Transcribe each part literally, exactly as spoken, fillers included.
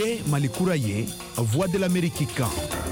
Niye Malikura ye, Voix de l'Amérique kan.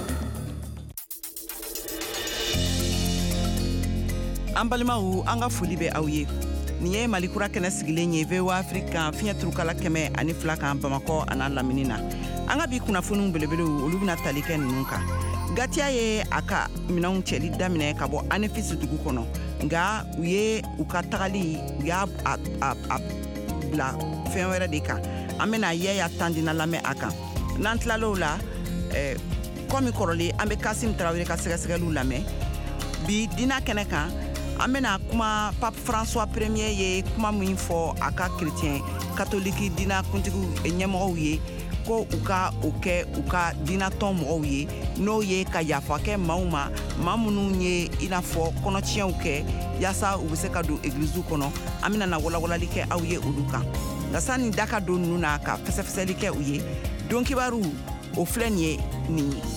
An balimaw an ka foli bɛ aw ye. Nin ye Malikura kɛnɛ sigilen ye V O A Afrique kan fiɲɛ turukala kɛmɛ ani fila kan Bamakɔ a n'a lamini na. An ka bi kunnafoniw belebelew olu bɛna tali kɛ ninnu kan. Gatiya ye a ka minɛnw cɛli daminɛ ka bɔ Anefisi dugu kɔnɔ. Nga u ye u ka tagali u y'a a, a, a bila fɛn wɛrɛ de kan. An bɛna yɛya tandina lamɛn a kan. N'an tilal'o la eh, kɔmi kɔrɔlen an bɛ Kasim Tarawele ka sɛgɛsɛgɛliw lamɛn. Bi dina kɛnɛ kan an bɛna kuma Pape François Premier ye kuma min fɔ a ka chrétien catholique dina kuntigiw ɲɛmɔgɔw ye ko u ka o kɛ u ka dinatɔn mɔgɔw ye n'o ye ka yafa kɛ maaw ma maa minnu ye i n'a fɔ kɔnɔtiɲɛw kɛ yaasa u bɛ se ka don église kɔnɔ. An bɛna na walawalali kɛ aw ye olu kan. Nka sani da ka don ninnu na ka fɛsɛfɛsɛli kɛ u ye don kibaru o filɛ nin ye nin ye.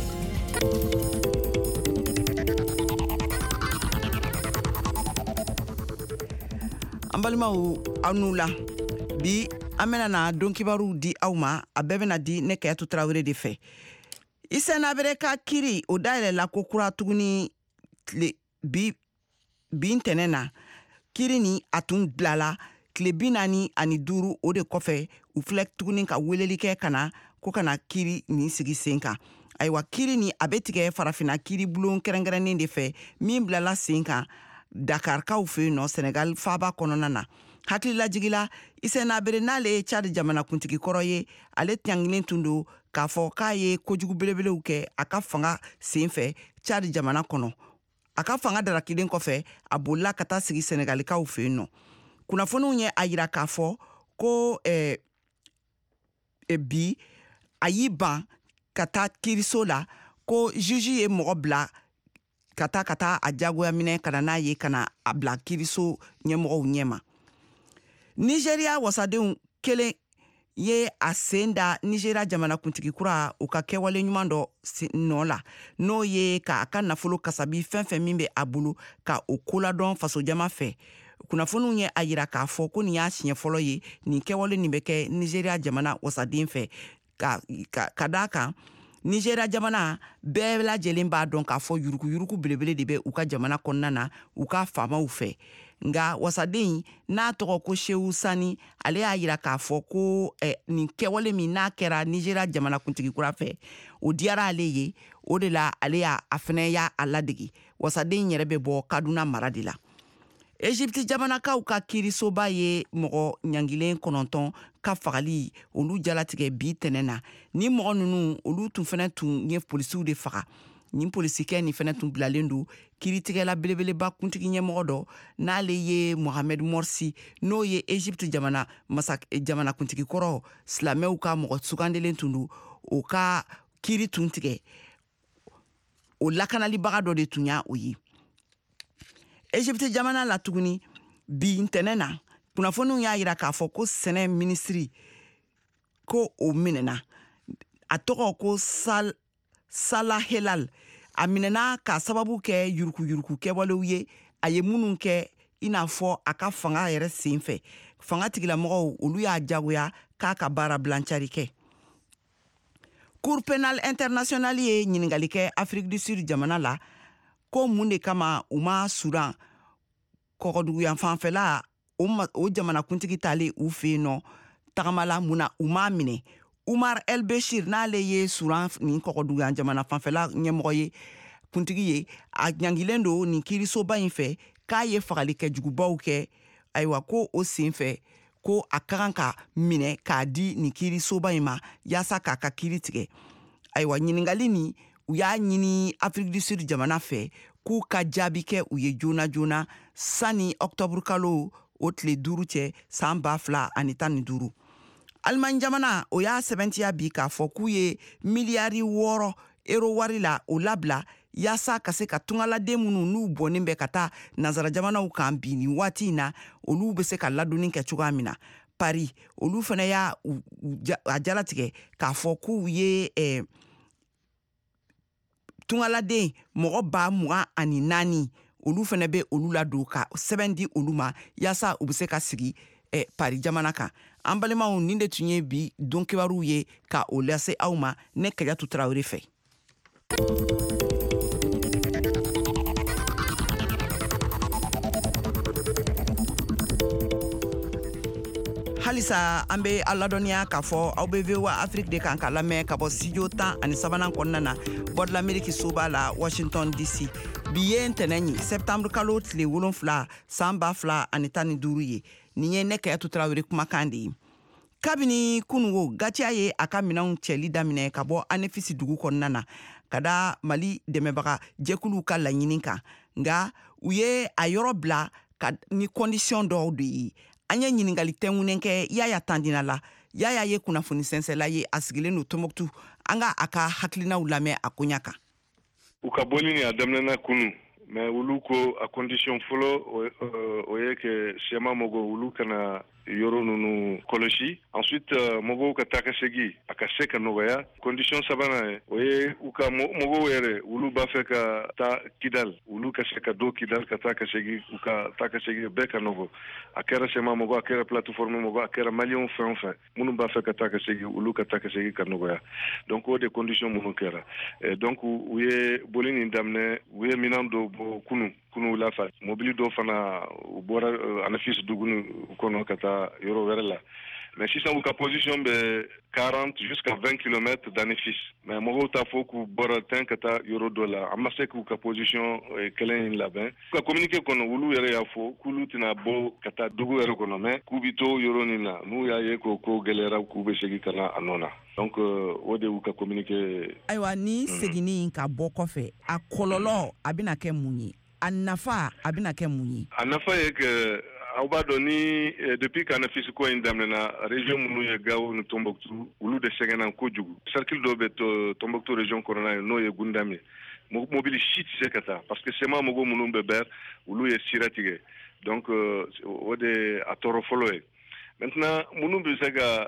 An balimaw aw n'u la bi an bɛna na don kibaru di aw ma a bɛɛ bɛna di ne Kayatu Tarawele de fɛ. Isenabere ka kiri o dayɛlɛla ko kura tuguni tile bi bi ntɛnɛ na kiri ni a tun bilala tile bi naani ani duuru o de kɔfɛ u filɛ tuguni ka weleli kɛ ka na ko ka na kiri ni sigi sen kan. Ayiwa kiri ni a bɛ tigɛ farafina kiri bulon kɛrɛnkɛrɛnnen de fɛ min bilala sen kan Dakarkaw fɛ yen nɔ Senegal faaba kɔnɔna na. Hakililajigila Isenabere n'ale ye Chad jamana kuntigi kɔrɔ ye ale tiɲangilen tun don k'a fɔ k'a ye kojugu belebelew kɛ a ka fanga sen fɛ Chad jamana kɔnɔ. A ka fanga darakilen kɔfɛ a bolila ka taa sigi Senegalikaw fɛ yen nɔ. Kunnafoniw ye a yira k'a fɔ ko eh, eh, bi a y'i ban ka taa kiriso la ko juge ye mɔgɔ bila ka taa ka taa a jagoya minɛ ka na n'a ye ka na a bila kiriso ɲɛmɔgɔw ɲɛma. Nigeria wasadenw kelen ye a sen da Nigeria jamana kuntigi kura u ka kɛwale ɲuman dɔ nɔ la n'o ye k'a ka nafolo kasabi fɛn fɛn min bɛ a bolo ka o koladɔn fasojama fɛ. Kunnafoniw ye a yira k'a fɔ ko nin y'a siɲɛ fɔlɔ ye nin kɛwale nin bɛ kɛ Nigeria jamana wasaden fɛ ka ka ka d'a kan Nigeria jamana bɛɛ lajɛlen b'a dɔn k'a fɔ yuruku yuruku belebele de bɛ u ka jamana kɔnɔna na u ka faamaw fɛ. Nga wasaden n'a tɔgɔ ko Shehu Sani ale y'a yira k'a fɔ ko eh, nin kɛwale min n'a kɛra Nigeria jamana kuntigi kura fɛ o diyara ale ye o de la ale y'a a fɛnɛ y'a a ladegi. Wasaden yɛrɛ bɛ bɔ Kaduna mara de la. Egypte jamanakaw ka kirisoba ye mɔgɔ ɲangilen kɔnɔntɔn ka fagali olu jalatigɛ bi tɛnɛ na. Ni mɔgɔ ninnu olu tun fɛnɛ tun ye polisiw de faga. Nin polisikɛ ni fɛnɛ tun bilalen don kiritigɛla belebeleba kuntigi ɲɛmɔgɔ dɔ n'ale ye Mohamed Morsi n'o ye Egypte jamana masa jamana kuntigi kɔrɔ silamɛw ka mɔgɔ sugandelen tun don o ka kiri tun tigɛ o lakanalibaga dɔ de tun y'a o ye. Egypte jamana la tuguni bi ntɛnɛ na kunnafoniw y'a yira k'a fɔ ko sɛnɛ minisiri ko o minɛna a tɔgɔ ko Sal Salah Helal a minɛna ka sababu kɛ yuruku yuruku kɛwalew ye a ye minnu kɛ i n'a fɔ a ka fanga yɛrɛ sen fɛ fanga tigilamɔgɔw olu y'a jagoya k'a ka baara bilancari kɛ. Cour pénale internationale ye ɲininkali kɛ Afrique du Sud jamana la ko mun de kama u ma Sudan kɔgɔduguyan fanfɛla o, o jamana kuntigi tale u fɛ yen nɔ tagamala mun na u m'a minɛ. Umar El Bashir n'ale ye Sudan nin kɔgɔduguyan jamana fanfɛla ɲɛmɔgɔ ye kuntigi ye a ɲangilen don nin kirisoba in fɛ k'a ye fagali kɛ jugubaw kɛ ayiwa ko o sen fɛ ko a ka kan ka minɛ k'a di nin kirisoba in ma yaasa k'a ka kiri tigɛ. Ayiwa ɲininkali ni u y'a ɲini Afrique du Sud jamana fɛ k'u ka jaabi kɛ u ye joona joona sani octobre kalo o tile duuru cɛ san ba fila ani tan ni duuru. Allemagne jamana o y'a sɛbɛntiya bi k'a fɔ k'u ye miliyari wɔɔrɔ euro wari la o labila yaasa ka se ka tungaladen minnu n'u bɔnnen bɛ ka taa nazara jamanaw kan bi nin waati in na olu bɛ se ka ladonni kɛ cogoya min na. Paris olu fana y'a a jalatigɛ k'a fɔ k'u ye eh, tungaladen mɔgɔ ba mugan ani naani olu fana bɛ olu la don ka sɛbɛn di olu ma yaasa u bɛ se ka sigi eh, Paris jamana kan. an balimaw nin de tun ye bi don kibaru ye ka o lase aw ma ne Kadiatou Traoré fɛ. Halisa an be aladɔniya k'a fɔ aw be V O A Afrique de kan ka lamɛn ka bɔ studio tan ani sabanan kɔnɔna na bɔd l'Amérique soba la Washington D C. Bi ye ntɛnɛn ye septembre kalo tile wolonfila san ba fila ani tan ni duuru ye. Nin ye ne Kadiatou Traoré kumakan de ye. Kabini kunungo Gatia ye a ka minɛnw cɛli daminɛ ka bɔ Anefisi dugu kɔnɔna na ka da Mali dɛmɛbaga jɛkuluw ka laɲini kan. Nga u ye a yɔrɔ bila ka ni condition dɔw de ye. An ye ɲiningali tɛngunen kɛ Yaya Tandina la. Yaya ye kunnafoni sɛnsɛla ye a sigilen do Tombouctou. An ka a ka hakilinaw lamɛn a koɲa kan. U ka bɔli ni a daminɛna kunu, mais olu ko a condition fɔlɔ o ye que sema mogo olu kana yɔrɔ ninnu kɔlɔsi. Ensuite mɔgɔw ka taa ka segi a ka se ka nɔgɔya. Condition sabanan o ye u ka mɔgɔw yɛrɛ olu b'a fɛ ka taa Kidal, olu ka se ka don Kidal ka taa ka segi u ka taa ka segi bɛɛ ka nɔgɔ. A kɛra sema mɔgɔ, a kɛra plateforme mɔgɔ, a kɛra maliyɛnw fɛn o fɛn minnu b'a fɛ ka taa ka segi olu ka taa ka segi ka nɔgɔya. Donc o de condition minnu kɛra. Donc u ye boli nin daminɛ, u ye minɛn dɔ bɔ kunu kunu la fa mobili dɔ fana u bɔra Anafis dugu kɔnɔ ka taa yɔrɔ wɛrɛ la. Mais sisan u ka position bɛ quarante jusqu'à vingt kilomètres d'Anefis. Mais mɔgɔw t'a fɔ k'u bɔra ten ka taa yɔrɔ dɔ la. A ma se k'u ka position kelen in labɛn. U ka communiqué kɔnɔ olu yɛrɛ y'a fɔ k'olu tɛna bɔ ka taa dugu yɛrɛ kɔnɔ, mais k'u bi to yɔrɔ nin na. N'u y'a ye ko ko gɛlɛyara k'u bɛ segin ka na a nɔ na. Donc o de y'u ka communiqué. Ayiwa ni seginni ka bɔ kɔfɛ a kɔlɔlɔ a bɛna kɛ mun ye? A nafa a bɛna kɛ mun ye? A nafa ye que aw b'a dɔn ni depuis que Anafis ko in daminɛna région minnu ye Gao ni Tombouctou olu de sɛgɛnna kojugu. Cercle dɔ bɛ Tombouctou région kɔnɔna ye n'o ye Gundam ye. Mobili si tɛ se ka taa parce que sema mɔgɔ minnu bɛ bɛr olu ye sira tigɛ. Donc o de a tɔɔrɔ fɔlɔ ye. Maintenant minnu bɛ se ka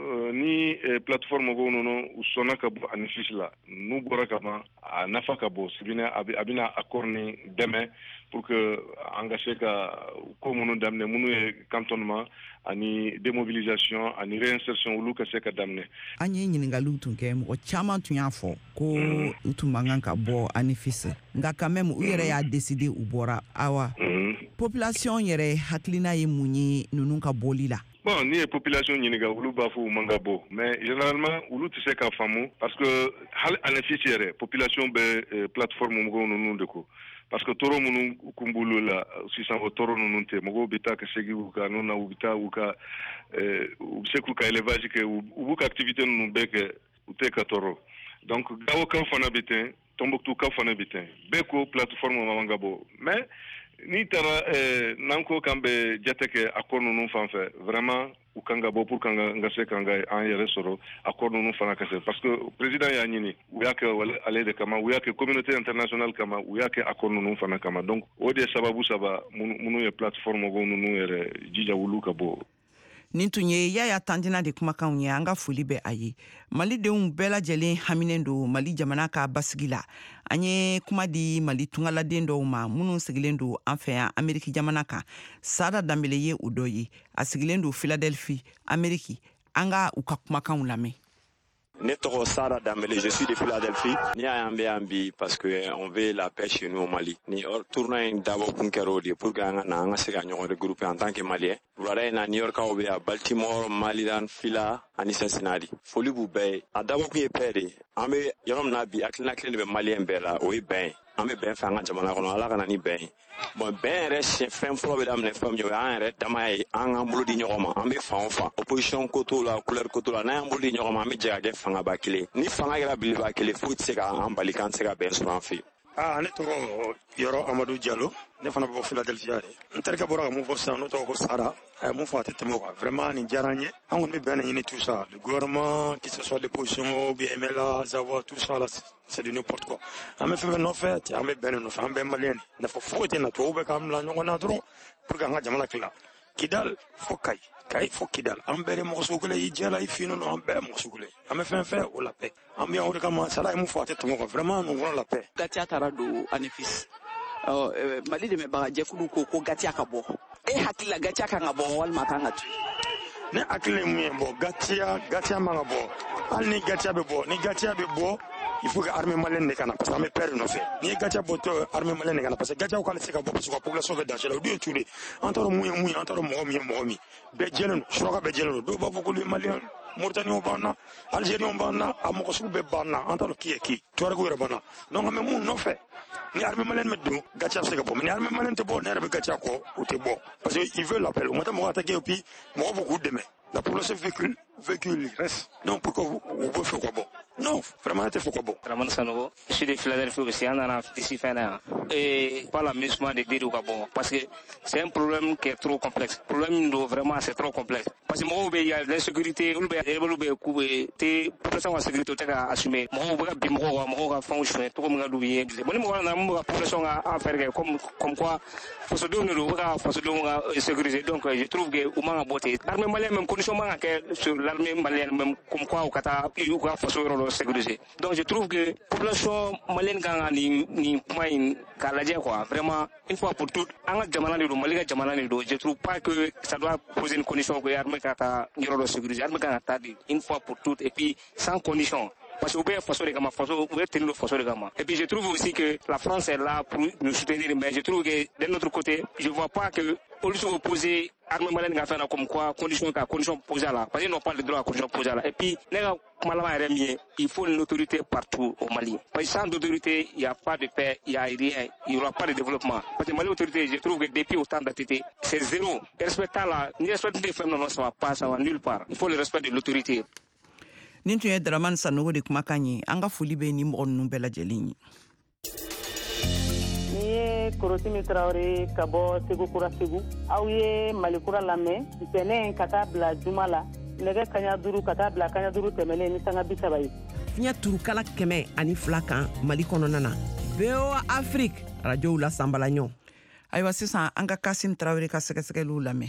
ni plateforme mɔgɔw ninnu u sɔnna ka bɔ Anafis la n'u bɔra ka ban a nafa ka bon sibina a bɛna accord ni dɛmɛ pour que an ka se ka ko minnu daminɛ minnu ye cantonnement ani démobilisation ani réinsertion olu ka se ka daminɛ. An ye ɲininkaliw tun kɛ mɔgɔ caman tun y'a fɔ ko u tun man kan ka bɔ Anafis nka quand même u yɛrɛ y'a décider u bɔra. Awa population yɛrɛ hakilina ye mun ye ninnu ka bɔli la? Bon, ni ye population ɲininka olu b'a fɔ u man ka bɔ, mais généralement olu tɛ se ka faamu parce que hali Anafis yɛrɛ population bɛ plateforme mɔgɔw ninnu de ko. Parce que tɔɔrɔ minnu kun b'olu la sisan o tɔɔrɔ ninnu tɛ mɔgɔw bɛ taa ka segin u ka ninnu na u bɛ taa u ka u bɛ se k'u ka élevage kɛ u b'u ka activité ninnu bɛɛ kɛ u tɛ ka tɔɔrɔ. Donc Gawokaw fana bɛ ten Tombouctoukaw fana bɛ ten bɛɛ ko plateforme man ka bɔ mais ni taara n'an ko k'an bɛ jate kɛ accord ninnu fan fɛ vraiment u kan ka bɔ pour que an ka se k'an yɛrɛ sɔrɔ accord ninnu fana ka se parce que président y'a ɲini u y'a kɛ ale de kama u y'a kɛ communauté internationale kama u y'a kɛ accord ninnu fana kama donc o de ye sababu saba minnu ye plateforme mɔgɔw ninnu yɛrɛ jija olu ka bɔ. Nin tun ye Yaya Tandina de kumakanw ye an ka foli bɛ a ye. Malidenw bɛɛ lajɛlen haminen do Mali jamana ka basigi la. An ye kuma di Mali tungaladen dɔw ma minnu sigilen do an fɛ yan Ameriki jamana kan. Sada Dambele ye o dɔ ye. A sigilen do Philadelphie, Ameriki. An ka u ka kumakanw lamɛn. Ne tɔgɔ Sara Dambele, je suis de Philadelphie. Ni y'a y'an bɛ yan bi parce que on veut la paix chez nous au Mali. Ni tournoi in dabɔ kun kɛra o de pour que an ka na an ka se ka ɲɔgɔn regrouper en tant que Malien. Wulada in na New Yorkaw bɛ yan, Baltimore, Maryland, Phila ani Cincinnati. Foli b'u bɛɛ ye. A dabɔ kun ye paix de. An bɛ yɔrɔ min na bi hakilina kelen de bɛ Malien bɛɛ la o ye bɛn ye. An bɛ bɛn fɛ an ka jamana kɔnɔ Ala ka na ni bɛn ye. Bon bɛn yɛrɛ fɛn fɔlɔ bɛ daminɛ fɛn min ye o y'an yɛrɛ dama ye an k'an bolo di ɲɔgɔn ma an bɛ fan o fan opposition ko t'o la couleur ko t'o la n'an y'an bolo di ɲɔgɔn ma an bɛ jɛ ka kɛ fangaba kelen ni fanga kɛra belebeleba kelen foyi tɛ se k'an bali k'an tɛ se ka bɛn sɔrɔ an fɛ yen. Ah, ne tɔgɔ Yɔrɔ Amadu Diallo, ne fana bɛ bɔ Philadelphia de. N terikɛ bɔra ka mun fɔ sisan n'o tɔgɔ ko Sara, a ye mun fɔ a tɛ tɛmɛ o kan. Vraiment nin diyara an ye. An kɔni bɛ bɛn de ɲini tout ça. Le gouvernement, que ce soit l'opposition ou bien M L A, Zawa, tout ça là, c'est du n'importe quoi. An bɛ fɛn fɛn nɔfɛ, an bɛ bɛn de nɔfɛ, an bɛɛ maliyɛn de. Nafa foyi tɛ na tubabu bɛ k'an bila ɲɔgɔn na dɔrɔn pour que an ka jamana tila. Kidal fo Kayi, Kayi fo Kidal. An bɛɛ de mɔgɔ sugu kelen, i jɛla, i finen don, an bɛɛ mɔgɔ sugu kelen. An bɛ fɛn fɛn o la paix. An bɛ yan o de kama Sara ye mun fɔ a tɛ tɛmɛ o kan. Vraiment nous voulons la paix. Gatia taara don Anafis. Mali dɛmɛbaga jɛkulu ko ko Gatia ka bɔ. E hakili la Gatia kan ka bɔ walima kan ka to? ne akile mu bo gatia gatia manga bo al ni gatia be bo ni gatia be bo il faut que armée malienne ne kana parce que me perd no fait ni gatia bo to armée malienne ne kana parce que gatia ko kana sika bo parce que population be danger la do tude antoro mu mu antoro mo mi mo mi be jelen shoka be jelen do ba ko le malien Mauritanie on banna Algérie on banna amoko su be banna antoro ki ki to rego re banna non mais mu no fait ni armée malienne me do gatia sika bo ni armée malienne te bo ne be gatia ko ou te bo parce que ils veulent l'appel on m'a mo attaquer puis mo beaucoup de la population véhicule véhicule reste donc pourquoi vous vous faites quoi bon non vraiment c'est quoi bon Ramon Sanogo je suis de Philadelphie aussi on a ici fait et pas l'amusement de dire quoi bon parce que c'est un problème qui est trop complexe problème vraiment c'est trop complexe parce que moi il y a l'insécurité ou bien ou bien couper te population en sécurité tu as assumé moi on va bien moi on va fonctionner tout comme galouiller bon moi on a une population à faire comme comme quoi faut se donner le bras faut se donner sécuriser donc je trouve que au moins beauté l'armée malienne même condition que sur l'armée malienne même comme quoi au kata il faut se sécuriser donc je trouve que population malienne quand ni ni point kalaje quoi vraiment une fois pour toutes en jamana de Mali jamana de je trouve pas que ça doit poser une condition que l'armée kata yoro sécuriser l'armée kata une fois pour toutes et puis sans condition. Parce que vous pouvez faire des gamins, vous pouvez tenir le forceau de gamins. Et puis je trouve aussi que la France est là pour nous soutenir, mais je trouve que d'un autre côté, je ne vois pas que au lieu de opposer l'armée malienne à faire comme quoi, condition à condition posée là, parce qu'ils n'ont pas le droit à condition posée là. Et puis, il faut une autorité partout au Mali. Parce que sans autorité, il n'y a pas de paix, il n'y a rien, il n'y aura pas de développement. Parce que Mali autorité, je trouve que depuis autant d'activités, c'est zéro. Et respectant la, ni respecter les femmes, non, ça ne va pas, ça va nulle part. Il faut le respect de l'autorité. Nin tun ye Dramane Sanogo de kumakan ye an ka foli bɛ ni mɔgɔ ninnu bɛɛ lajɛlen ye. Ni ye Korosimi Traoré ka bɔ Segu Kura Segu aw ye Malikura lamɛn ntɛnɛn ka taa bila juma la nɛgɛ kaɲa duuru ka taa bila kaɲa duuru tɛmɛlen ni sanga bi saba ye. Fiɲɛ turukala kɛmɛ ani fila kan Mali kɔnɔna na V O A Afrique radiow la sanbalaɲɔ. Ayiwa sisan an ka Kasim Traoré ka sɛgɛsɛgɛliw lamɛn.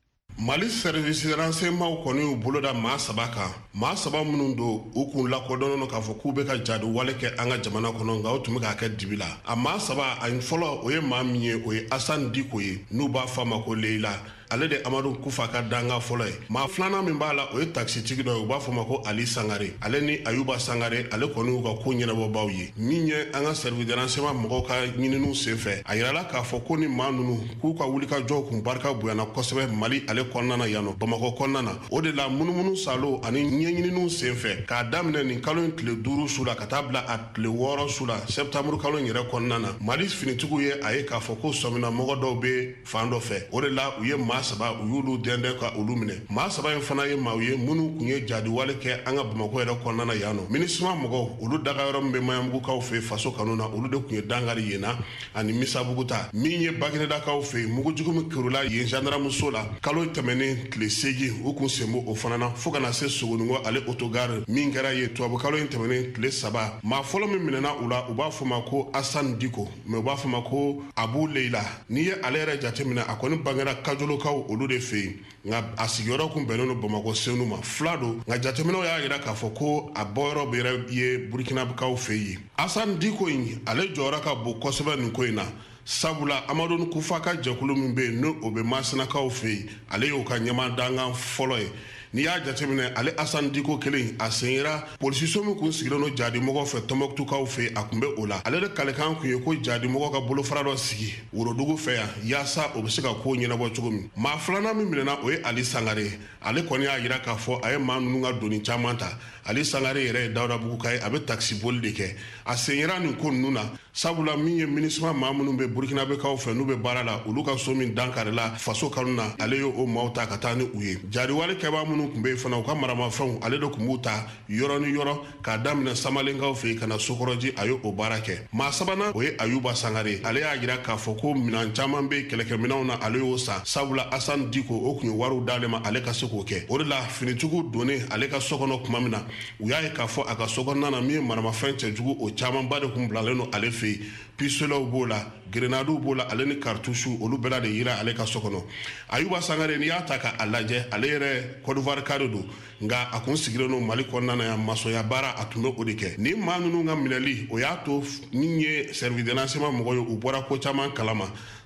Mali service de renseignement kɔni u boloda maa saba kan maa saba minnu do u kun lakodɔnnen k'a fɔ k'u bɛ ka jadi wale kɛ an ka jamana kɔnɔ nka u tun bɛ k'a kɛ dibi la a maa saba a fɔlɔ o ye maa min ye o ye Assane Diko ye n'u b'a fɔ a ma ko Leila ale de Amadu Kufa ka danga fɔlɔ ye maa filanan min b'a la o ye taxitigi dɔ ye u b'a fɔ ma ko Ali Sangare ale ni Ayuba Sangare ale kɔni y'u ka ko ɲɛnabɔbaw ye min ye an ka service de renseignement mɔgɔw ka ɲininiw senfɛ a yirala k'a fɔ ko ni maa ninnu k'u ka wulikajɔw kun barika bonyana kosɛbɛ Mali ale kɔnɔna yan nɔ Bamakɔ kɔnɔna na o de la munumunu salo ani ɲɛɲininiw senfɛ k'a daminɛ nin kalo in tile duuru su la ka taa bila a tile wɔɔrɔ su la septembre kalo in yɛrɛ kɔnɔna na Mali finitigiw ye a ye k'a fɔ ko sɔmina mɔgɔ dɔw bɛ fan dɔ fɛ o de la u ye maa saba u y'olu dɛndɛn ka olu minɛ maa saba in fana ye maa ye minnu kun ye jadiwale kɛ an ka Bamakɔ yɛrɛ kɔnɔna na yan nɔ minisima mɔgɔw olu daga yɔrɔ min bɛ Maɲanbugukaw fɛ faso kanu na olu de kun ye dangari yen na ani Misabugu ta min ye Baginedakaw fɛ mugujugu min kɛrula yen gendarmeso la kalo tɛmɛnen tile seegin u kun sen bɔ o fana na fo kana se Sogonikɔ ale autogare min kɛra ye tubabukalo in tɛmɛnen tile saba maa fɔlɔ min minɛna u la u b'a fɔ ma ko Assane Diko mais u b'a fɔ ma ko Abu Leila n'i ye ale yɛrɛ jateminɛ a kɔni bangera Kajolokaw olu de fɛ yen nka a sigiyɔrɔ kun bɛnnen don Bamakɔ senu ma fila don nka jateminɛw y'a yira k'a fɔ ko a bɔyɔrɔ bɛ yɛrɛ ye Burkinabekaw fɛ yen Assane Diko in ale jɔyɔrɔ ka bon kosɛbɛ nin ko in na sabula Amadu Kufa ka jɛkulu min bɛ yen n'o bɛ Masinakaw fɛ yen ale y'o ka ɲɛmaa dangan fɔlɔ ye n'i y'a jateminɛ ale Assane Diko kelen a sen yera polisiso min kun sigilen don jadimɔgɔ fɛ Tɔnbɔkutukaw fɛ a kun bɛ o la ale de kalekan kun ye ko jadimɔgɔ ka bolofara dɔ sigi Worodugu fɛ yan yaasa o bɛ se ka ko ɲɛnabɔ cogo min maa filanan min minɛna o ye Ali Sangare ale kɔni y'a yira k'a fɔ a ye maa ninnu ka doni caman ta Ali Sangare yɛrɛ ye Dawudabugu ka ye a bɛ taxi boli de kɛ a sen yera nin ko ninnu na sabula min ye minisima maa minnu bɛ Burkinabekaw fɛ n'u bɛ baara la olu ka so min dankarila faso kanu na ale ye o maaw ta ka taa ni u ye jadiwale kɛbaa minnu kun bɛ yen fana u ka maramafɛnw ale de kun b'u ta yɔrɔ ni yɔrɔ k'a daminɛ Samalenkaw fɛ yen ka na Sokɔrɔji a ye o baara kɛ maa sabanan o ye Ayuba Sangare ale y'a yira k'a fɔ ko minɛn caman bɛ kɛlɛkɛminɛnw na ale y'o san sabula Assane Diko o kun ye wariw d'ale ma ale ka se k'o kɛ o de la finitigiw donnen ale ka so kɔnɔ tuma min na u y'a ye k'a fɔ a ka so kɔnɔna na min ye maramafɛn cɛjugu o camanba de kun bilalen don ale fɛ yen pisolaw b'o la grenadiw b'o la ale ni kartusiw olu bɛɛ la de yira ale ka so kɔnɔ Ayuba Sangare n'i y'a ta k'a lajɛ ale yɛrɛ Côte d'Ivoire ka de don nka a kun sigilen don Mali kɔnɔna na yan maçɔnya baara a tun bɛ o de kɛ ni maa ninnu ka minɛli o y'a to min ye service de renseignement mɔgɔ ye u bɔra ko caman kalama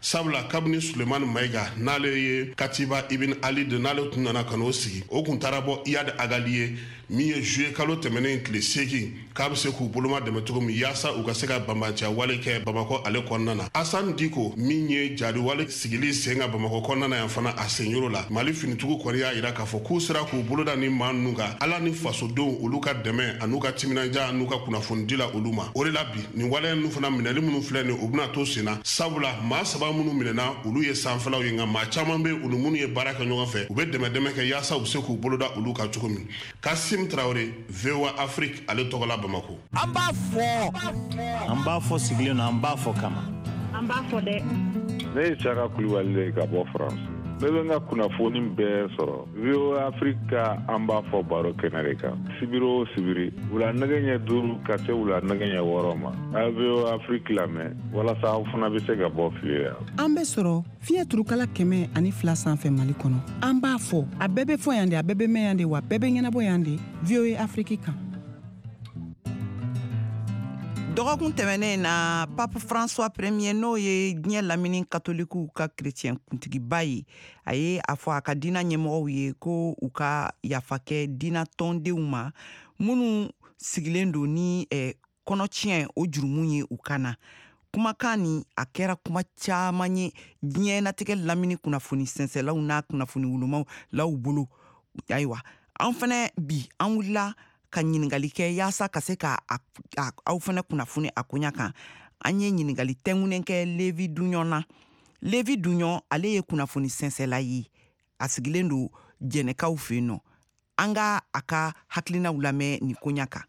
sabula kabini Sulemani Maiga n'ale ye Katiba Ibn Ali de n'ale tun nana ka n'o sigi o kun taara bɔ Iyad Agali ye min ye juye kalo tɛmɛnen tile seegin k'a bɛ se k'u boloma dɛmɛ cogo min yaasa u ka se ka banbanciya wale kɛ Bamakɔ ale kɔnɔna na. Asan Diko min ye jadi wale sigili sen ka Bamakɔ kɔnɔna na yan fana a senyɔrɔ la Mali finitigiw kɔni y'a yira k'a fɔ k'u sera k'u boloda ni maa ninnu kan ala ni fasodenw olu ka dɛmɛ an'u ka timinanja an'u ka kunnafonidi la olu ma. O de la bi nin waleya ninnu fana minɛli minnu filɛ nin u bɛna to sen na sabula maa saba minnu minɛna olu ye sanfɛlaw ye nka maa caman bɛ olu minnu ye baara kɛ ɲɔgɔn fɛ u bɛ dɛmɛ dɛmɛ kɛ yaasa u bɛ se k'u boloda olu kan cogo min. Kasim Traoré, V O A Afrique, ale tɔgɔ la Bamakɔ. An b'a fɔ an b'a fɔ sigilen na an b'a fɔ kama an b'a fɔ dɛ. Ne ye Saka Kulibali ka bɔ France. Ne bɛ n ka kunnafoni bɛɛ sɔrɔ V O A Afrique ka an b'a fɔ baro kɛnɛ de kan sibiri o sibiri wula nɛgɛ ɲɛ duuru ka se wula nɛgɛ ɲɛ wɔɔrɔ ma a V O A Afrique lamɛn walasa aw fana bɛ se ka bɔ fili la. An bɛ sɔrɔ fiɲɛ turukala kɛmɛ ani fila sanfɛ Mali kɔnɔ. An b'a fɔ a bɛɛ bɛ fɔ yan de a bɛɛ bɛ mɛn yan de wa bɛɛ bɛ ɲɛnabɔ yan de V O A Afrique kan. dɔgɔkun tɛmɛnen na Pape François Premier n'o ye diɲɛ lamini katolikiw ka chrétien kuntigiba ye a ye a fɔ a ka diina ɲɛmɔgɔw ye ko u ka yafa kɛ diina tɔndenw ma minnu sigilen don ni eh, kɔnɔtiɲɛ o jurumu ye u kana. Kumakan ni a kɛra kuma caman ye diɲɛnatigɛ lamini kunnafoni sɛnsɛlaw n'a kunnafoni wulumaw law bolo. Ayiwa an fɛnɛ bi an wulila ka ɲiningali kɛ yaasa ka se ka aw fɛnɛ kunnafoni a koɲa kan. An ye ɲiningali tɛŋunen kɛ Levi Duɲɔn na. Levi Duɲɔn ale ye kunnafoni sɛnsɛla ye a sigilen don jɛnɛkaw fɛ yen nɔ. An ka a ka hakilinaw lamɛn ni koɲa kan.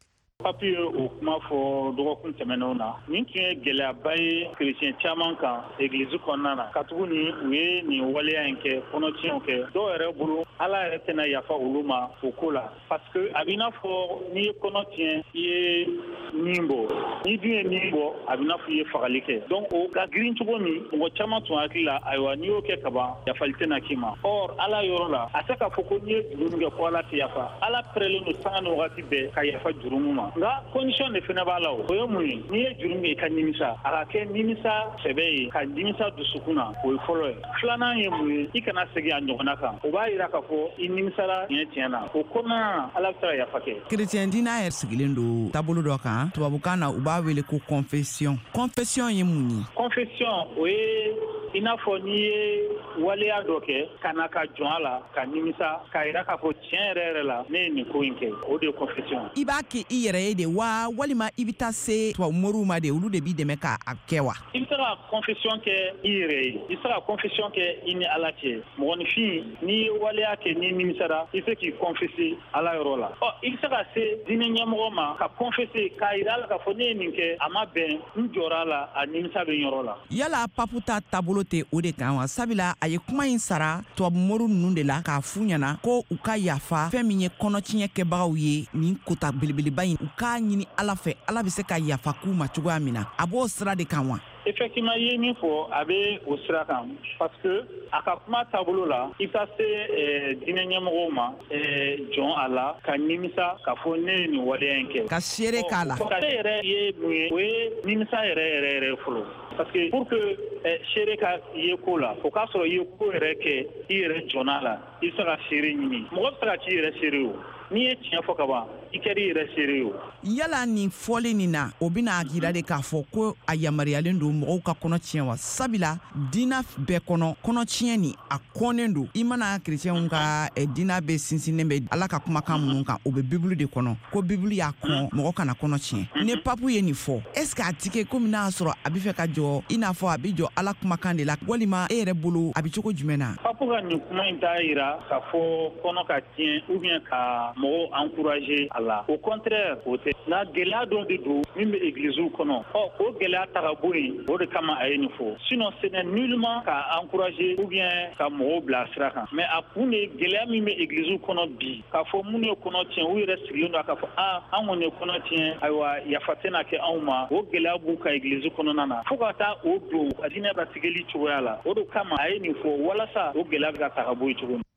Papiye o kuma fɔ dɔgɔkun tɛmɛnenw na nin tun ye gɛlɛyaba ye kerecɛn caman kan egilizi kɔnɔna na ka tugu ni u ye nin waleya in kɛ kɔnɔtiɲɛw kɛ dɔw yɛrɛ bolo ala yɛrɛ tɛna yafa olu ma o ko la parce que a b'i n'a fɔ n'i ye kɔnɔtiɲɛ i ye nin bɔ n'i dun ye nin bɔ a b'i n'a fɔ i ye fagali kɛ donc o ka girin cogo min mɔgɔ caman tun hakili la ayiwa n'i y'o kɛ kaban yafali tɛna k'i ma or ala yɔrɔ la a tɛ k'a fɔ ko n'i ye jurumu kɛ ko ala tɛ yafa ala pɛrɛlen don sanga ni wagati bɛɛ ka yafa jurumu ma nka condition de fana b'a la o ye mun ye n'i ye juru min i ka nimisa a ka kɛ nimisa sɛbɛ ye ka nimisa dusukun na o ye fɔlɔ ye filanan ye mun ye i kana segin a ɲɔgɔnna kan o b'a yira k'a fɔ i nimisala tiɲɛ tiɲɛ na o kɔnɔna na ala bɛ se ka yafa kɛ. Chrétien diina yɛrɛ sigilen don taabolo dɔ kan tubabukan na u b'a wele ko confession. Confession ye mun ye? Confession o ye i n'a fɔ n'i ye waleya dɔ kɛ ka na ka jɔn a la ka nimisa k'a yira k'a fɔ tiɲɛ yɛrɛ yɛrɛ la ne ye nin ko in kɛ o de ye confession. I b'a kɛ i yɛrɛ ye de wa walima i bɛ taa se tubabu moriw ma de olu de b'i dɛmɛ k'a kɛ wa? I bɛ se ka confession kɛ i yɛrɛ ye i bɛ se ka confession kɛ i ni ala cɛ mɔgɔninfin n'i ye waleya kɛ n'i nimisara i bɛ se k'i confesser ala yɔrɔ la ɔ i bɛ se ka se diinɛ ɲɛmɔgɔ ma ka confesser k'a yira a la k'a fɔ ne ye nin kɛ a ma bɛn n jɔra a la a nimisa bɛ n yɔrɔ la. Yala papu ta taabolo tɛ o de kan wa sabula a ye kuma in sara tubabu moriw ninnu de la k'a f'u ɲɛna ko u ka yafa fɛn min ye kɔnɔtiɲɛ kɛbagaw ye nin kota belebeleba in u k'a ɲini ala fɛ ala bɛ se ka yafa k'u ma cogoya min na a b'o sira de kan wa? Effectivement, il y a min fɔ a bɛ o sira kan parce que a ka kuma taabolo la i ka se diinɛ ɲɛmɔgɔw ma jɔn a la ka nimisa k'a fɔ ne ye nin waleya in kɛ ka seere k'a la. Ka se yɛrɛ ye mun ye o ye nimisa yɛrɛ yɛrɛ yɛrɛ fɔlɔ parce que pour que seere ka ye ko la o k'a sɔrɔ i ye ko yɛrɛ kɛ i yɛrɛ jɔnna la i bɛ se ka seere ɲini mɔgɔ bɛ se ka k'i yɛrɛ seere o n'i ye tiɲɛ fɔ ka ban i kɛra i yɛrɛ seere o. Yala nin fɔli nin na o bɛna yira de k'a fɔ ko a yamaruyalen don mɔgɔw ka kɔnɔ tiɲɛ wa sabula diina bɛɛ kɔnɔ kɔnɔ tiɲɛ nin a kɔnnen don i mana kerecɛnw ka diina bɛ sinsinnen bɛ ala ka kumakan minnu kan o bɛ bibulu de kɔnɔ ko bibulu y'a kɔn mɔgɔ kana kɔnɔ tiɲɛ ni papu ye nin fɔ est-ce que a ti kɛ komi n'a sɔrɔ a bɛ fɛ ka jɔ i n'a fɔ a bɛ jɔ ala kumakan de la walima e yɛrɛ bolo a bɛ cogo jumɛn na? Papu ka nin kuma in t'a yira k'a fɔ kɔnɔ ka tiɲɛ ou bien ka mɔgɔw encourager a la au contraire o tɛ nka gɛlɛya dɔ de don min bɛ églisew kɔnɔ ɔ o gɛlɛya ta ka bɔ yen o de kama a ye nin fɔ sinon ce n'est nullement ka encourager ou bien ka mɔgɔw bila sira kan mais a kun de gɛlɛya min bɛ églisew kɔnɔ bi k'a fɔ minnu ye kɔnɔ tiɲɛ u yɛrɛ sigilen don k'a fɔ ah an kɔni ye kɔnɔ tiɲɛ ayiwa yafa tɛna kɛ anw ma o gɛlɛya b'u ka église kɔnɔna na fo ka taa o don a diinɛ ka tigɛli cogoya la o de kama a ye nin fɔ walasa o gɛlɛya bɛ ka ta ka bɔ yen cogo min.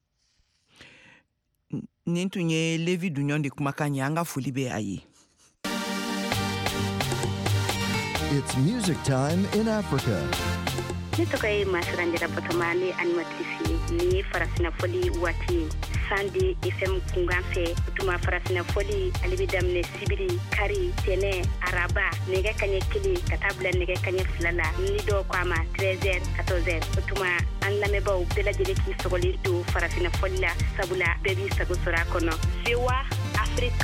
Nin tun ye Levi Duɲɔn de kumakan ye an ka foli bɛ a ye. It's music time in Africa. ne tɔgɔ ye Masiranjara Batoma ne animatrice ni farafina foli waati Sandi F M kungan fɛ tuma farafina foli ale bɛ daminɛ sibiri kari tɛnɛ araba nɛgɛ kaɲɛ kelen ka taa bila nɛgɛ kaɲɛ fila la ni dɔw ko a ma treize heures quatorze heures o tuma an lamɛnbaaw bɛɛ lajɛlen k'i sɔgɔli to farafina foli la sabula bɛɛ b'i sago sɔrɔ a kɔnɔ Sewa Afrique.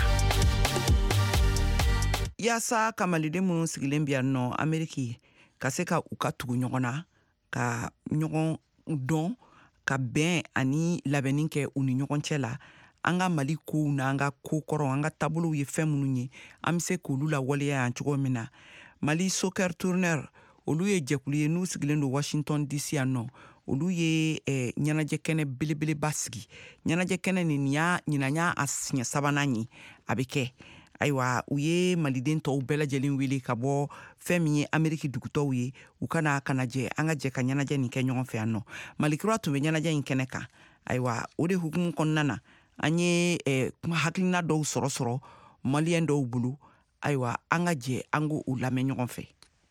Yasa ka maliden minnu sigilen bi yan nɔ Ameriki ka se ka u ka tugu ɲɔgɔn na ka ɲɔgɔn dɔn ka bɛn ani labɛnni kɛ u ni ɲɔgɔn cɛ la an ka Mali kow na an ka ko kɔrɔ an ka taabolow ye fɛn minnu ye an bɛ se k'olu la waleya yan cogo min na Mali Soccer Tourneur olu ye jɛkulu ye n'u sigilen don Washington D C yan nɔ olu ye eh, ɲɛnajɛ kɛnɛ belebeleba sigi ɲɛnajɛ kɛnɛ nin y'a ɲinan y'a a siɲɛ sabanan ye a bɛ kɛ ayiwa u ye maliden tɔw bɛɛ lajɛlen wele ka bɔ fɛn min ye Ameriki dugutɔw ye u kana kana jɛ an ka jɛ ka ɲɛnajɛ nin kɛ ɲɔgɔn fɛ yan nɔ Malikura tun bɛ ɲɛnajɛ in kɛnɛ kan ayiwa o de hukumu kɔnɔna na an ye eh, hakilina dɔw sɔrɔ sɔrɔ maliyɛn dɔw bolo ayiwa an ka jɛ an k'u lamɛn ɲɔgɔn fɛ.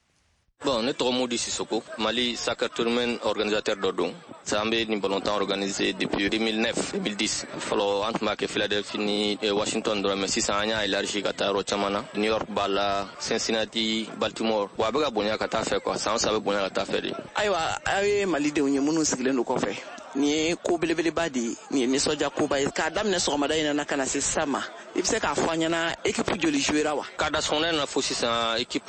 Bon, ne tɔgɔ Modi Sissoko, Mali Soccer Tournament organisateur dɔ don. Ça an bɛ nin ballontan organisé depuis deux mille neuf deux mille dix. Fɔlɔ an tun b'a kɛ Philadelphie ni Washington dɔrɔn mais sisan an y'a élargi ka taa yɔrɔ caman na. New York b'a la, Cincinnati, Baltimore. Wa a bɛ ka bonya ka taa fɛ quoi, san o san a bɛ bonya ka taa fɛ de. Ayiwa, aw ye Malidenw ye minnu sigilen don kɔfɛ. Ni ye ko belebeleba de ye, ni ye nisɔndiya koba ye. K'a daminɛ sɔgɔmada in na ka na se sisan ma, i bɛ se k'a fɔ an ɲɛna équipe joli jouera wa? K'a da sɔgɔmada na fo sisan équipe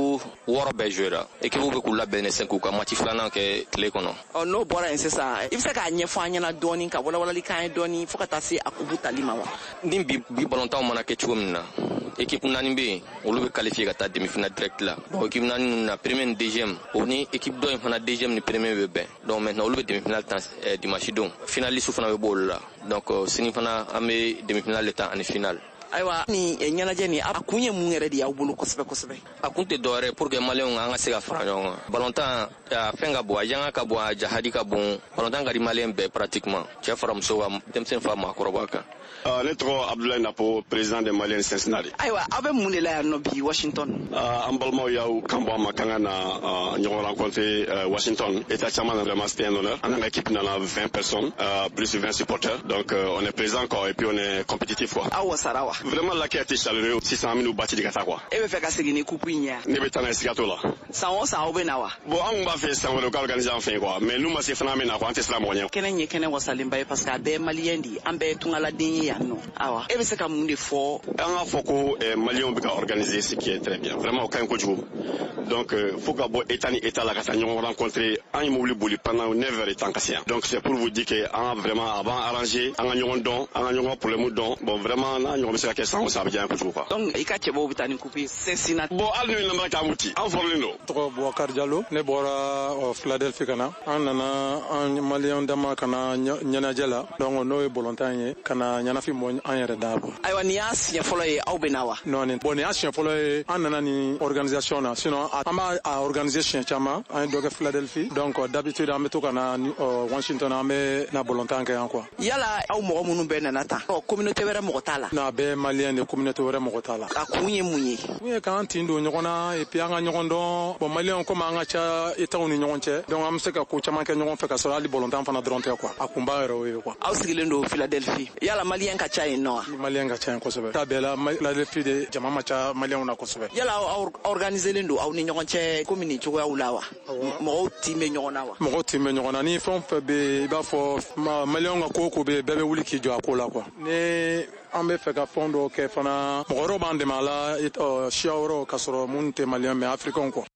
wɔɔrɔ bɛɛ jouera. Équipe bɛ k'u labɛn ne sen k'u ka match filanan kɛ tile kɔnɔ. Ɔ n'o bɔra yen sisan, i bɛ se k'a ɲɛfɔ an ɲɛna dɔɔni ka walawalali k'an ye dɔɔni fo ka taa se a kubu tali ma wa? Ni bi bi ballontan mana kɛ cogo min na, équipe naani bɛ yen, olu bɛ qualifier ka taa demi-finale direct la. Donc équipe naani ninnu na premier ni deuxième, o ni équipe dɔ in fana deuxième ni premier bɛ bɛn. Donc maintenant olu bɛ demi-finale tan dimanche don. Finaliste fana bɛ bɔ olu la. Donc sini fana an bɛ demi-finale de ta ani finale. Ayiwa ni ɲɛnajɛ ni a kun ye mun yɛrɛ de y'aw bolo kosɛbɛ kosɛbɛ? A kun tɛ dɔwɛrɛ pour que maliyɛnw an ka se ka fara ɲɔgɔn kan. Ballontan a fɛn ka bon, a janga ka bon, a jahadi ka bon. Ballontan ka di maliyɛn bɛɛ pratiquement. Cɛ fara muso kan, denmisɛn fara maakɔrɔba kan. Uh, ne tɔgɔ Abdoulaye Napo, président des Maliens Cincinnati. Ayiwa, aw bɛ mun de la yan nɔ bi Washington? Uh, an balimaw y'aw kan bɔ an ma kan ka na uh, ɲɔgɔn rencontrer uh, Washington. État caman na vraiment c'était un honneur. An ka équipe nana vingt personnes, uh, plus vingt supporters. Donc uh, on est présent quoi et puis on est compétitif quoi. Aw wasara wa? Vraiment l'accueil a été chaleureux. Sisan an bɛ n'u bati de ka taa quoi. E bɛ fɛ ka segin ni coupe in ɲɛ? Ne bɛ taa n'a ye siga t'o la. San o san aw bɛ na wa? Bon an kun b'a fɛ san wɛrɛ u ka organiser an fɛ yen quoi mais n'u ma se fana an bɛ na quoi an tɛ siran mɔgɔ ɲɛ. Kɛnɛ ɲɛ kɛnɛ wasalenba ye parce que a bɛɛ ye maliyɛn de ye an bɛɛ ye tungaladen ye yan nɔ. Awa. E bɛ se ka mun de fɔ? An ka fɔ ko eh, maliyɛnw bɛ ka organiser ce qui est très bien. Vraiment o ka ɲi kojugu. Donc euh, faut ka bɔ état ni état la ka taa ɲɔgɔn rencontrer an ye mobili boli pendant neuf heures temps ka se yan. Donc c'est pour vous dire que an ka vraiment a b'an arranger an ka ɲɔgɔn dɔn an ka ɲɔgɔn problème dɔn. Bon vraiment n'a ɲɔgɔn bɛ se ka kɛ san o san a bɛ diya an ye kojugu quoi. Donc i ka cɛbɔw bɛ taa ni coupe Cincinnati. Bon hali n'u ye lamɛn k'an muti an fɔrɔlen don. Tɔgɔ Boubacar Diallo ne bɔra Philadelphie ka na an nana an maliyɛnw dama ka na ɲɛnajɛ la donc n'o ye ballontan ye ka na ɲɛnafin bɔ an yɛrɛ da bɔ. Ayiwa nin y'a siɲɛ fɔlɔ ye aw bɛ na wa? Non nin bon nin y'a siɲɛ fɔlɔ ye an nana ni organisation na sinon an b'a a organiser siɲɛ caman an ye dɔ kɛ Philadelphie donc d'habitude an bɛ to ka na Washington an bɛ na ballontan kɛ yan quoi. Yala aw mɔgɔ minnu bɛɛ nana tan ɔ communauté wɛrɛ mɔgɔ t'a la? Non a bɛɛ maliyɛn de communauté wɛrɛ mɔgɔ t'a la. A kun ye mun ye? Kun ye k'an tin don ɲɔgɔn na et puis an ka ɲɔgɔn dɔn bon maliyɛnw comme an ka ca états ni ɲɔgɔn cɛ donc an bɛ se ka ko caman kɛ ɲɔgɔn fɛ ka sɔrɔ hali ballontan fana dɔrɔn tɛ quoi a kunba yɛrɛ o ye quoi. Aw sigilen don Philadelphie yala maliyɛn ka ca yen nɔ wa? Maliyɛn ka ca yen kosɛbɛ. T'a bɛɛ la Philadelphie de jama ma ca maliyɛnw na kosɛbɛ. Yala aw organiselen don aw ni ɲɔgɔn cɛ komi nin cogoyaw la wa? Mɔgɔw tin bɛ ɲɔgɔn na wa? Mɔgɔw tin bɛ ɲɔgɔn na ni fɛn o fɛn bɛ yen i b'a fɔ maliyɛnw ka ko o ko bɛ yen bɛɛ bɛ wuli k'i jɔ a ko la quoi. Ni an bɛ fɛ ka fɛn dɔw kɛ fana mɔgɔ wɛrɛw b'an dɛmɛ a la siya wɛrɛw ka sɔrɔ minnu tɛ maliyɛn mais africains quoi.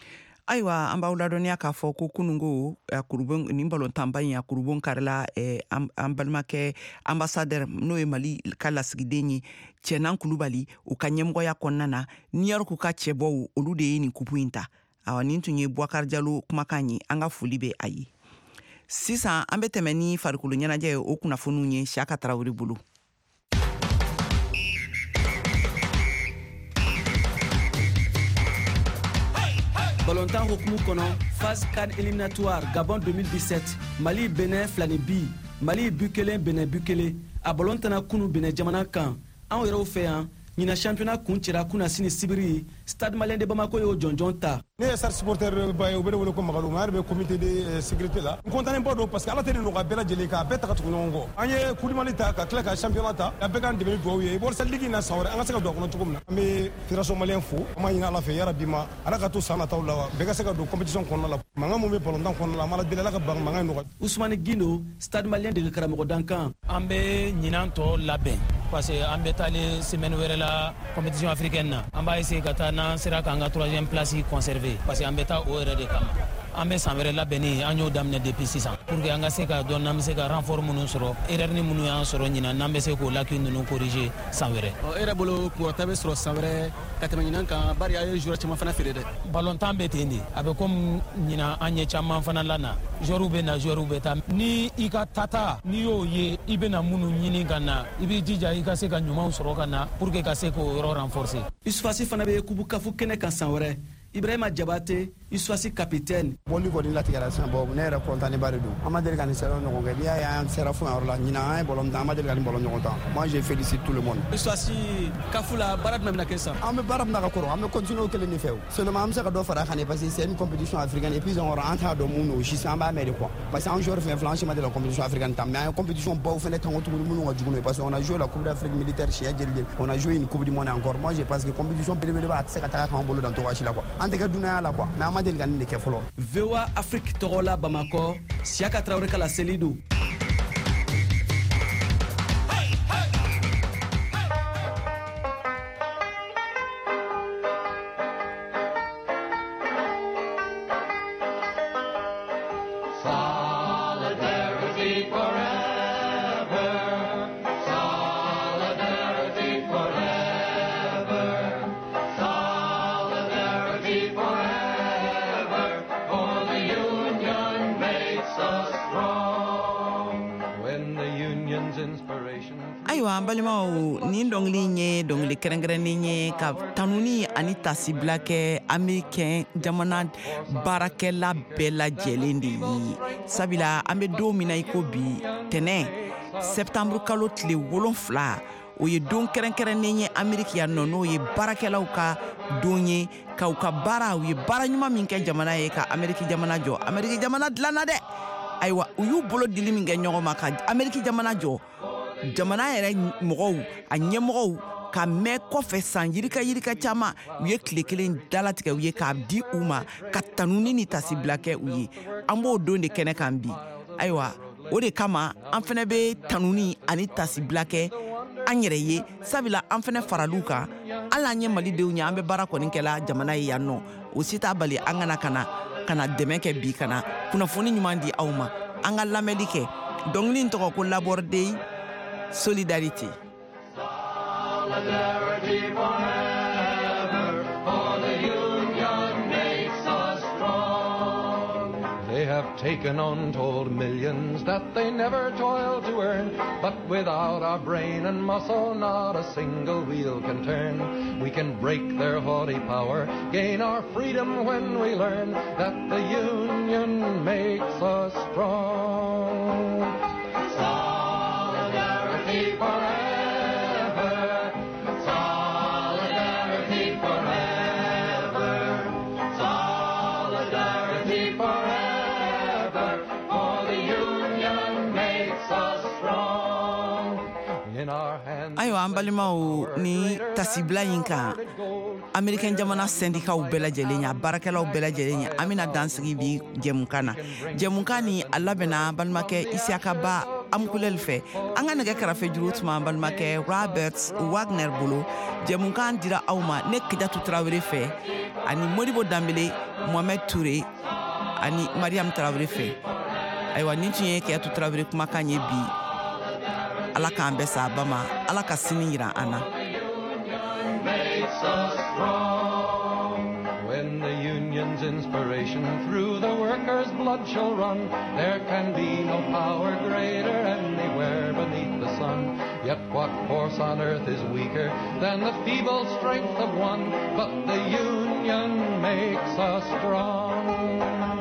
Ayiwa an b'aw ladɔnniya k'a fɔ ko kunungo kurubon nin ballontanba in a kurubon karila eh, an, an balimakɛ ambassadeur n'o ye Mali ka lasigiden ye Cɛnan Kulubali u ka ɲɛmɔgɔya kɔnɔna na New York ka cɛbɔw olu de ye nin kupu in ta awa nin tun ye Boubacar Diallo kumakan ye an ka foli bɛ a ye sisan an bɛ tɛmɛ ni farikolo ɲɛnajɛ ye o kunnafoniw ye Siyaka Tarawele bolo. Ballontan hukumu kɔnɔ phase quatre éliminatoire Gabon deux mille dix-sept Mali Benin filani bi Mali bu kelen Benin bu kelen a ballon tana kunu Benin jamana kan an yɛrɛw fɛ yan ñina championnat kun cira kuna sini sibiri stade malien de Bamako yo jonjon ta ne sar supporter ba yo bere wala ko magalu mar be comité de sécurité là content pas do parce que ala tene no ga bela jeli ka beta ka tuno ngo anye kudimali ta ka kla ka championnat ta ya be kan de do ye bor sal ligi na sawre anga saka do ko to kumna me fédération malien fo ma ina ala fe ya rabbi ma ala ka to sana tawla be ga saka do compétition kono la manga mo me polondan kono la mala de la ka bang manga no Ousmane Guindo stade malien de Karamo Dankan ambe ñinanto labɛn parce que an bɛ taale semaine wɛrɛ la compétition africaine na an b'a essayer ka taa n'an sera k'an ka troisième place conserver parce que an bɛ taa o yɛrɛ de kama an bɛ san wɛrɛ labɛnni an y'o daminɛ depuis sisan pour que an ka se ka dɔn n'an bɛ se ka renfort minnu sɔrɔ erreur ni minnu y'an sɔrɔ ɲinan n'an bɛ se k'o lacune ninnu corriger san wɛrɛ. ɔ e yɛrɛ bolo kunkɔrɔta bɛ sɔrɔ san wɛrɛ ka tɛmɛ ɲinan kan bari a ye joueur caman fana feere dɛ. ballon-tan bɛ ten de a bɛ comme ɲinan an ɲɛ caman fana la na joueurs bɛ na joueurs bɛ taa ni i ka tata n'i y'o ye i bɛ na minnu ɲini ka na i b'i jija i ka se ka ɲumanw sɔrɔ ka na pour que ka se k'o yɔrɔ renforcer. Isufasi fana bɛ kubu kafu kɛnɛ kan san wɛrɛ Ibrahima Jabate Isufasi capitaine boli ko ni latigara san bo ne yɛrɛ kontaan ba de don amadel kan sera ɲɔgɔn kɛ ni y'a sera fo yɔrɔ la ɲina an ye bɔlɔn tan amadel kan bɔlɔn ɲɔgɔn tan moi je félicite tout le monde. Isufasi kafu la baara jumɛn bɛna kɛ sisan. an bɛ baara bɛna ka kɔrɔ an bɛ continuer o kelen de fɛ o seulement an bɛ se ka dɔ fara kan parce que c'est une compétition africaine et puis on an t'a dɔn mun don sisan an b'a mɛn de quoi parce que an joueur fɛn fɛn an si ma de la compétition africaine tan mais an ye compétition baw fɛnɛ tan o tuguni minnu ka jugu n'o ye parce que on a joué la coupe d'Afrique militaire siɲɛ jeli jeli on a joué une coupe du monde encore moi je pense que compétition belebeleba a tɛ se ka taga k'an bolo dan cogoya si la quoi an tɛ kɛ dunanya la quoi mais an ma deli ka nin de kɛ fɔlɔ. V O A Afrique tɔgɔ la Bamako Siaka Traoré kala selidu. ayiwa an balimaw nin dɔngili ye dɔngili kɛrɛnkɛrɛnnen ye ka tanuni ani tasibila kɛ américain jamana baarakɛla bɛɛ lajɛlen de ye sabula an bɛ don min na i ko bi tɛnɛ septembre kalo tile wolonfila o ye don kɛrɛnkɛrɛnnen ye ameriki yan nɔ n'o ye baarakɛlaw ka don ye ka u ka baara u ye baara ɲuman min kɛ jamana ye ka ameriki jamana jɔ ameriki jamana dilanna dɛ ayiwa u y'u bolo dili min kɛ ɲɔgɔn ma ka ameriki jamana jɔ jamana yɛrɛ mɔgɔw a ɲɛmɔgɔw ka mɛn kɔfɛ san yirika yirika caman u ye tile kelen dalatigɛ u ye k'a di u ma ka tanuni ni tasibila kɛ u ye an b'o don de kɛnɛ kan bi ayiwa o de kama an fɛnɛ bɛ tanuni ani tasibila kɛ an yɛrɛ ye sabula an fɛnɛ faral'u kan hali an ye malidenw ye an bɛ baara kɔni kɛla jamana ye yan nɔ o si t'a bali an kana kana kana dɛmɛ kɛ bi kana kunnafoni ɲuman di aw ma an ka lamɛnni kɛ dɔnkili in tɔgɔ ko laborde Solidarité. Solidarity forever, for the union makes us strong. They have taken untold millions that they never toiled to earn, but without our brain and muscle, not a single wheel can turn. We can break their haughty power, gain our freedom when we learn that the union makes us strong. Solidarity forever, solidarity forever, solidarity forever, for the union makes us strong. In our hands. Ayiwa an balimaw ni tasibila in kan Amerikɛn jamana syndikaw bɛɛ lajɛlen ye a baarakɛlaw bɛɛ lajɛlen ye an bɛna dansigi bi jɛmukan na jɛmukan ni a labɛnna balimakɛ Isiakaba Amkulel fɛ an ka nɛgɛ kɛrɛfɛ juru tuma balimakɛ Robert Wagner bolo jɛmukan dira aw ma ne Kidatu Tarawele fɛ ani Modibo Dambele Mohamed Touré ani Mariam Tarawele fɛ ayiwa nin tun ye Kidatu Tarawele kumakan ye bi Ala k'an bɛɛ sa ba ma Ala ka sini yira an na. When the union's inspiration through the workers' blood shall run, there can be no power greater anywhere beneath the sun. Yet what force on earth is weaker than the feeble strength of one? But the union makes us strong.